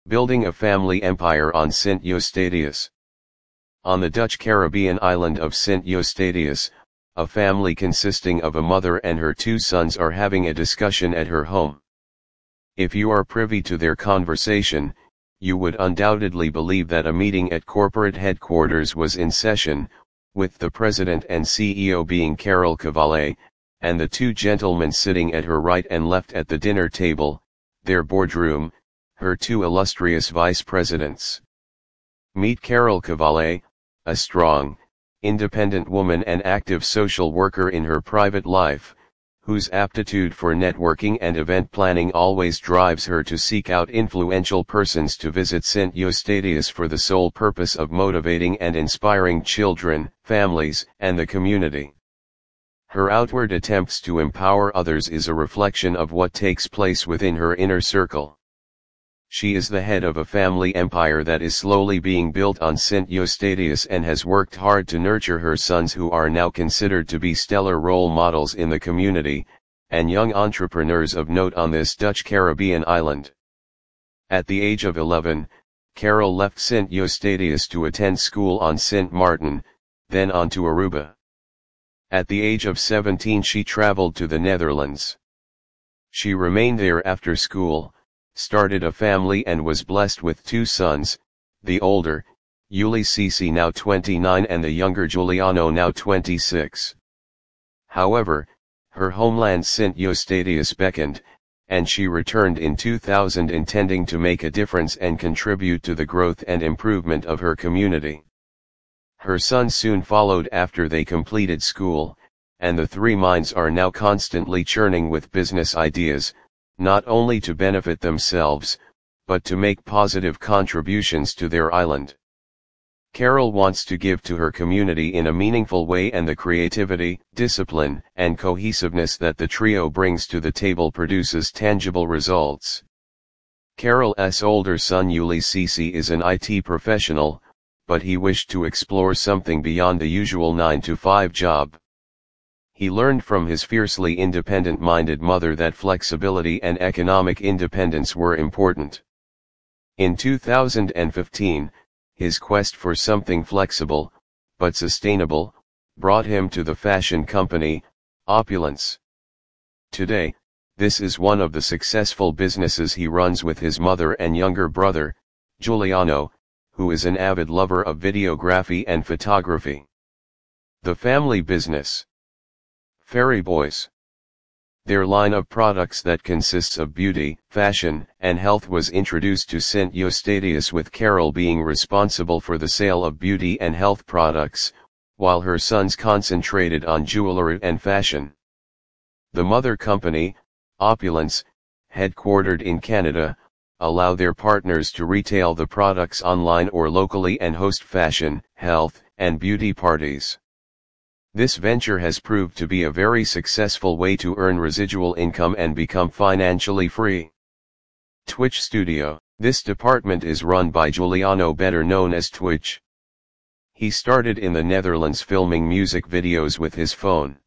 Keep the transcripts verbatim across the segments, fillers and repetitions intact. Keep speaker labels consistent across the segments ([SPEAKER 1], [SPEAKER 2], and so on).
[SPEAKER 1] Building a family empire on Sint Eustatius. On the Dutch Caribbean island of Sint Eustatius, a family consisting of a mother and her two sons are having a discussion at her home. If you are privy to their conversation, you would undoubtedly believe that a meeting at corporate headquarters was in session, with the president and C E O being Carole Cavalet, and the two gentlemen sitting at her right and left at the dinner table, their boardroom, her two illustrious vice presidents. Meet Carole Cavalet, a strong, independent woman and active social worker in her private life, whose aptitude for networking and event planning always drives her to seek out influential persons to visit Sint Eustatius for the sole purpose of motivating and inspiring children, families, and the community. Her outward attempts to empower others is a reflection of what takes place within her inner circle. She is the head of a family empire that is slowly being built on Sint Eustatius and has worked hard to nurture her sons, who are now considered to be stellar role models in the community, and young entrepreneurs of note on this Dutch Caribbean island. At the age of eleven, Carole left Sint Eustatius to attend school on Sint Maarten, then on to Aruba. At the age of seventeen she traveled to the Netherlands. She remained there after school, started a family and was blessed with two sons, the older, Ulysses now twenty-nine and the younger Giuliano now twenty-six. However, her homeland Sint Eustatius beckoned, and she returned in two thousand intending to make a difference and contribute to the growth and improvement of her community. Her sons soon followed after they completed school, and the three minds are now constantly churning with business ideas, not only to benefit themselves, but to make positive contributions to their island. Carole wants to give to her community in a meaningful way, and the creativity, discipline, and cohesiveness that the trio brings to the table produces tangible results. Carole's older son Ulysses is an I T professional, but he wished to explore something beyond the usual nine to five job. He learned from his fiercely independent-minded mother that flexibility and economic independence were important. In two thousand fifteen, his quest for something flexible, but sustainable, brought him to the fashion company, Opulence. Today, this is one of the successful businesses he runs with his mother and younger brother, Giuliano, who is an avid lover of videography and photography. The family business. Fairy Boys. Their line of products that consists of beauty, fashion, and health was introduced to Sint Eustatius, with Carole being responsible for the sale of beauty and health products, while her sons concentrated on jewelry and fashion. The mother company, Opulence, headquartered in Canada, allow their partners to retail the products online or locally and host fashion, health, and beauty parties. This venture has proved to be a very successful way to earn residual income and become financially free. Twitch Studio. This department is run by Giuliano, better known as Twitch. He started in the Netherlands filming music videos with his phone.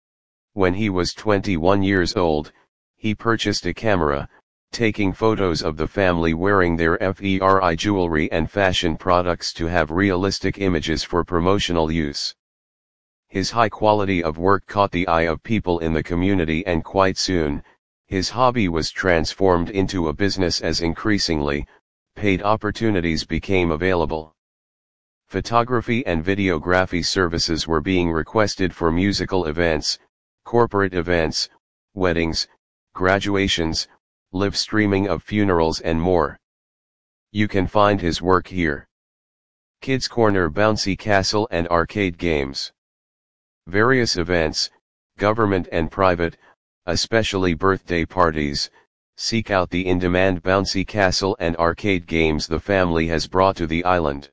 [SPEAKER 1] When he was twenty-one years old, he purchased a camera, taking photos of the family wearing their fairy jewelry and fashion products to have realistic images for promotional use. His high quality of work caught the eye of people in the community, and quite soon, his hobby was transformed into a business as increasingly paid opportunities became available. Photography and videography services were being requested for musical events, corporate events, weddings, graduations, live streaming of funerals and more. You can find his work here. Kids Corner, bouncy castle and arcade games. Various events, government and private, especially birthday parties, seek out the in-demand bouncy castle and arcade games the family has brought to the island.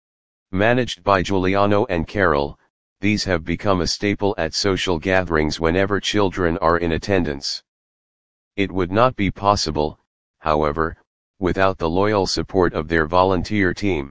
[SPEAKER 1] Managed by Giuliano and Carole, these have become a staple at social gatherings whenever children are in attendance. It would not be possible, however, without the loyal support of their volunteer team.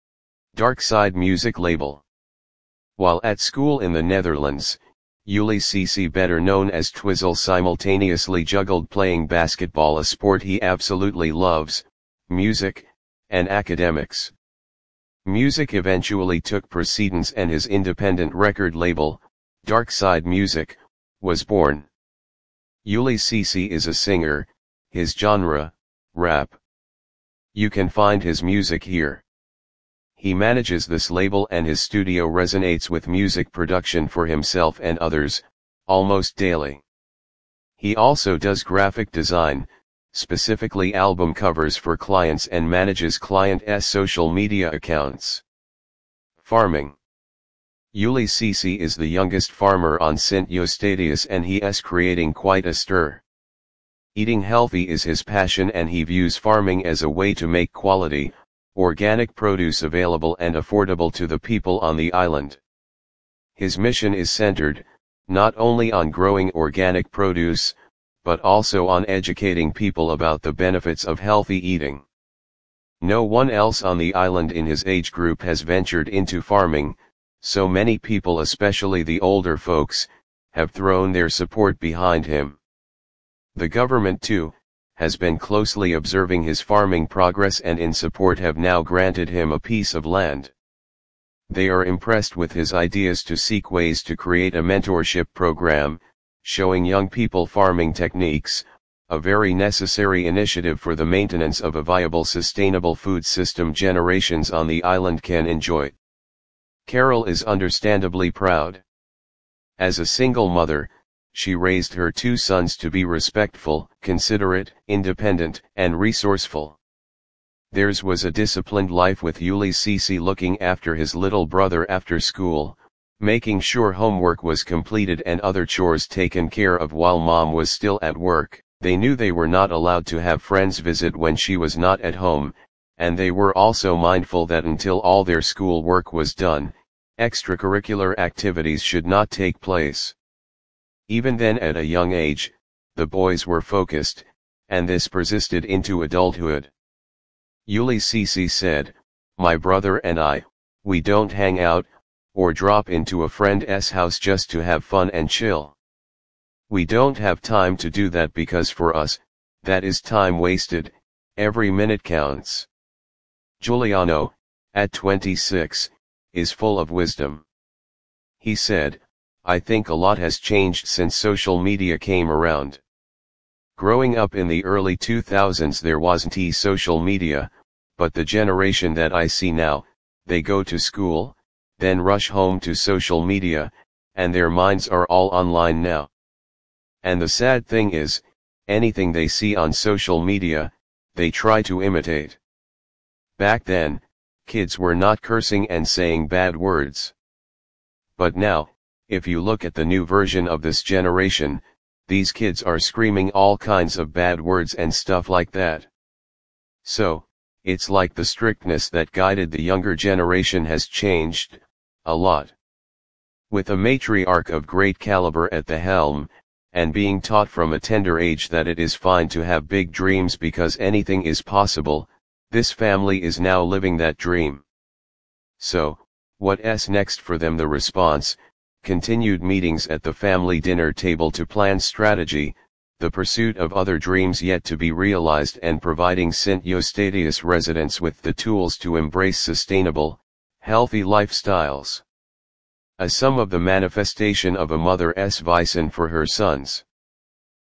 [SPEAKER 1] Dark Side Music Label. While at school in the Netherlands, Ulysses, better known as Twizzle, simultaneously juggled playing basketball, a sport he absolutely loves, music, and academics. Music eventually took precedence and his independent record label, Dark Side Music, was born. Uli Cece is a singer, his genre, rap. You can find his music here. He manages this label and his studio resonates with music production for himself and others, almost daily. He also does graphic design, specifically album covers for clients and manages clients' social media accounts. Farming. Uli Cece is the youngest farmer on Sint Eustatius and he is creating quite a stir. Eating healthy is his passion and he views farming as a way to make quality, organic produce available and affordable to the people on the island. His mission is centered, not only on growing organic produce, but also on educating people about the benefits of healthy eating. No one else on the island in his age group has ventured into farming, so many people, especially the older folks, have thrown their support behind him. The government too, has been closely observing his farming progress and in support have now granted him a piece of land. They are impressed with his ideas to seek ways to create a mentorship program, showing young people farming techniques, a very necessary initiative for the maintenance of a viable sustainable food system generations on the island can enjoy. Carol is understandably proud. As a single mother, she raised her two sons to be respectful, considerate, independent, and resourceful. Theirs was a disciplined life with Uli Cece looking after his little brother after school, making sure homework was completed and other chores taken care of while mom was still at work. They knew they were not allowed to have friends visit when she was not at home, and they were also mindful that until all their school work was done, extracurricular activities should not take place. Even then at a young age, the boys were focused, and this persisted into adulthood. Uli Cece said, "My brother and I, we don't hang out, or drop into a friend's house just to have fun and chill. We don't have time to do that because for us, that is time wasted, every minute counts." Giuliano, at twenty-six, is full of wisdom. He said, "I think a lot has changed since social media came around. Growing up in the early two thousands there wasn't social media, but the generation that I see now, they go to school, then rush home to social media, and their minds are all online now. And the sad thing is, anything they see on social media, they try to imitate. Back then, kids were not cursing and saying bad words. But now, if you look at the new version of this generation, these kids are screaming all kinds of bad words and stuff like that. So, it's like the strictness that guided the younger generation has changed, a lot. With a matriarch of great caliber at the helm, and being taught from a tender age that it is fine to have big dreams because anything is possible, this family is now living that dream. So, what's next for them? The response, continued meetings at the family dinner table to plan strategy, the pursuit of other dreams yet to be realized and providing Sint Eustatius residents with the tools to embrace sustainable, healthy lifestyles. A sum of the manifestation of a mother's vision for her sons.